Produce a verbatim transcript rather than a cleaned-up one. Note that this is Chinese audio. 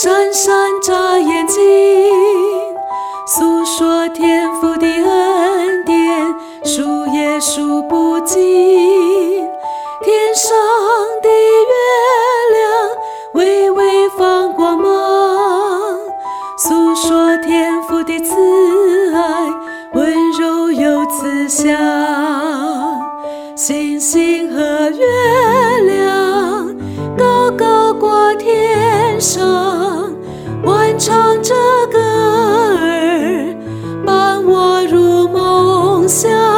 闪闪眨眼睛，诉说天父的恩典，数也数不尽。天上的月亮微微放光芒，诉说天父的慈爱，温柔又慈祥。星星和月亮高高挂天上，欢唱着歌儿，伴我入梦乡。